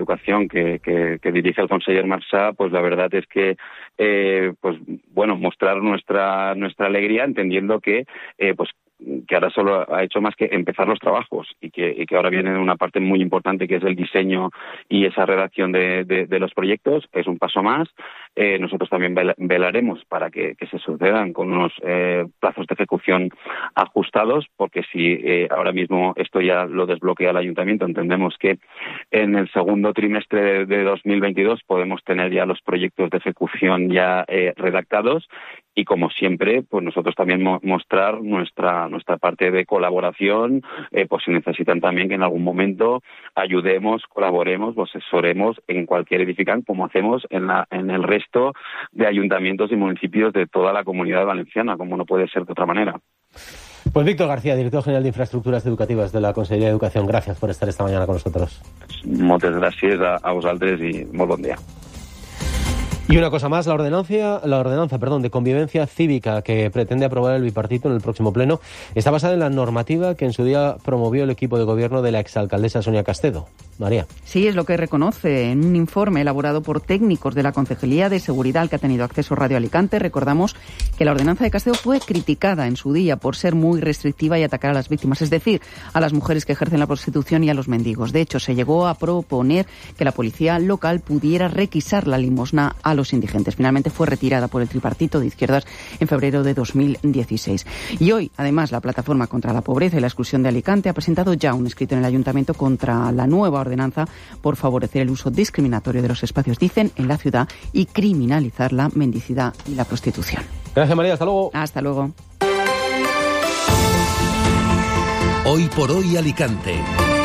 Educación que dirige el conseller Marsá, pues la verdad es que mostrar nuestra alegría, entendiendo que ahora solo ha hecho más que empezar los trabajos y que ahora viene una parte muy importante que es el diseño y esa redacción de los proyectos. Es un paso más. Nosotros también velaremos para que se sucedan con unos plazos de ejecución ajustados, porque si ahora mismo esto ya lo desbloquea el Ayuntamiento, entendemos que en el segundo trimestre de 2022 podemos tener ya los proyectos de ejecución ya redactados. Y como siempre, pues nosotros también mostrar nuestra parte de colaboración, pues si necesitan también que en algún momento ayudemos, colaboremos, asesoremos en cualquier edificante, como hacemos en el resto de ayuntamientos y municipios de toda la Comunidad Valenciana, como no puede ser de otra manera. Pues Víctor García, director general de Infraestructuras Educativas de la Conselleria de Educación, gracias por estar esta mañana con nosotros. Moltes gràcies a vosaltres y molt bon dia. Y una cosa más, la ordenanza de convivencia cívica que pretende aprobar el bipartito en el próximo pleno está basada en la normativa que en su día promovió el equipo de gobierno de la exalcaldesa Sonia Castedo. María. Sí, es lo que reconoce en un informe elaborado por técnicos de la Concejalía de Seguridad al que ha tenido acceso Radio Alicante. Recordamos que la ordenanza de Castedo fue criticada en su día por ser muy restrictiva y atacar a las víctimas, es decir, a las mujeres que ejercen la prostitución y a los mendigos. De hecho, se llegó a proponer que la policía local pudiera requisar la limosna a los indigentes. Finalmente fue retirada por el tripartito de izquierdas en febrero de 2016. Y hoy, además, la Plataforma contra la Pobreza y la Exclusión de Alicante ha presentado ya un escrito en el Ayuntamiento contra la nueva ordenanza por favorecer el uso discriminatorio de los espacios, dicen, en la ciudad y criminalizar la mendicidad y la prostitución. Gracias, María. Hasta luego. Hasta luego. Hoy por hoy Alicante.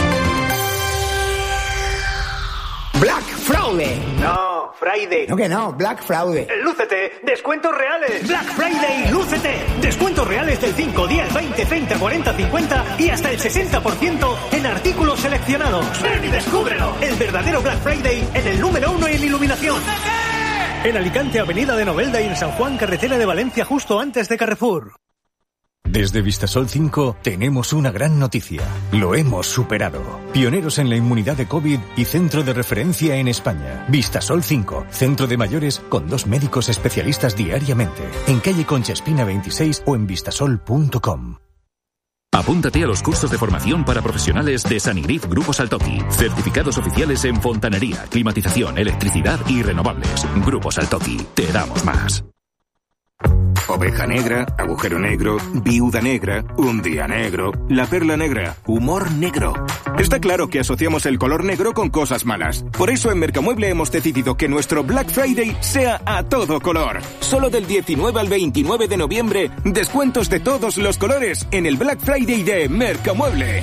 Black Fraude. No, Friday. No que no, Black Fraude. ¡Lúcete! ¡Descuentos reales! ¡Black Friday! ¡Lúcete! Descuentos reales del 5, 10, 20, 30, 40, 50 y hasta el 60% en artículos seleccionados. ¡Ven y descúbrelo! El verdadero Black Friday en el número 1 en iluminación. ¡Lúcete! En Alicante, Avenida de Novelda, y en San Juan, carretera de Valencia, justo antes de Carrefour. Desde Vistasol 5 tenemos una gran noticia. Lo hemos superado. Pioneros en la inmunidad de COVID y centro de referencia en España. Vistasol 5, centro de mayores con 2 médicos especialistas diariamente. En calle Concha Espina 26 o en vistasol.com. Apúntate a los cursos de formación para profesionales de Sanigrif Grupo Saltoki. Certificados oficiales en fontanería, climatización, electricidad y renovables. Grupo Saltoki. Te damos más. Oveja negra, agujero negro, viuda negra, un día negro, la perla negra, humor negro. Está claro que asociamos el color negro con cosas malas. Por eso en Mercamueble hemos decidido que nuestro Black Friday sea a todo color. Solo del 19 al 29 de noviembre, descuentos de todos los colores en el Black Friday de Mercamueble.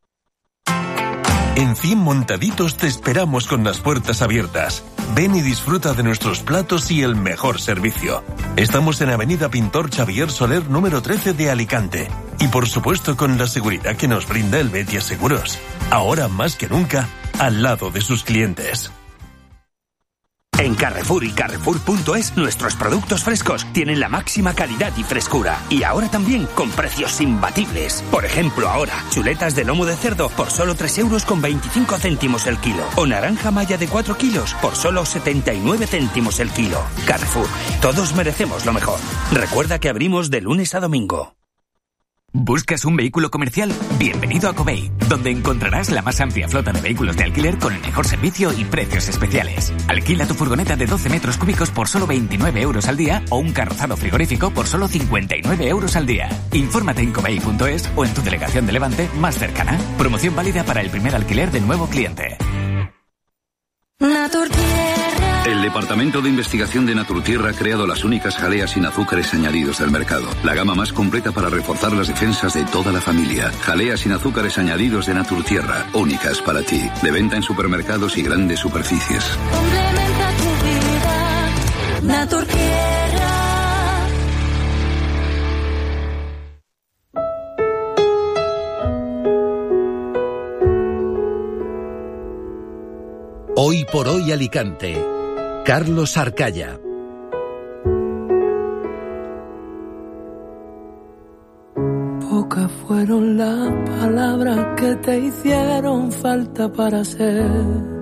En 100 Montaditos te esperamos con las puertas abiertas. Ven y disfruta de nuestros platos y el mejor servicio. Estamos en Avenida Pintor Xavier Soler número 13 de Alicante. Y por supuesto con la seguridad que nos brinda el Betia Seguros. Ahora más que nunca, al lado de sus clientes. En Carrefour y Carrefour.es, nuestros productos frescos tienen la máxima calidad y frescura. Y ahora también con precios imbatibles. Por ejemplo, ahora, chuletas de lomo de cerdo por solo 3,25 € el kilo. O naranja malla de 4 kilos por solo 79 céntimos el kilo. Carrefour, todos merecemos lo mejor. Recuerda que abrimos de lunes a domingo. ¿Buscas un vehículo comercial? Bienvenido a Covey, donde encontrarás la más amplia flota de vehículos de alquiler con el mejor servicio y precios especiales. Alquila tu furgoneta de 12 metros cúbicos por solo 29 € al día o un carrozado frigorífico por solo 59 € al día. Infórmate en covey.es o en tu delegación de Levante más cercana. Promoción válida para el primer alquiler de nuevo cliente. El Departamento de Investigación de Naturtierra ha creado las únicas jaleas sin azúcares añadidos del mercado. La gama más completa para reforzar las defensas de toda la familia. Jaleas sin azúcares añadidos de Naturtierra, únicas para ti. De venta en supermercados y grandes superficies. Complementa tu vida, Naturtierra. Hoy por hoy Alicante. Carlos Arcaya. Pocas fueron las palabras que te hicieron falta para ser